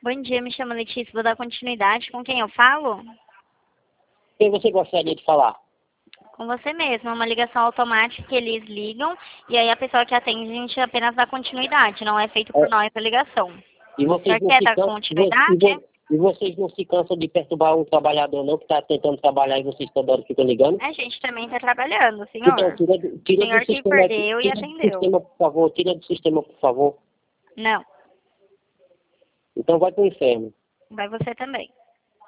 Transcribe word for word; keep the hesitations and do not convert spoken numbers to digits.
Bom dia, me chamo Letícia, vou dar continuidade. Com quem eu falo? Quem você gostaria de falar? Com você mesmo, é uma ligação automática que eles ligam e aí a pessoa que atende a gente apenas dá continuidade, não é feito por É, nós a ligação. e O vocês senhor não quer se dar cansam, e vo- e continuidade? vo- e vocês não se cansam de perturbar o trabalhador não, que está tentando trabalhar e vocês toda hora ficam ligando? A gente também está trabalhando, Então, senhor. tira, do- O tira do senhor que sistema, perdeu e tira do atendeu. sistema, por favor, tira do sistema, por favor. Não, Então vai pro inferno. vai você também.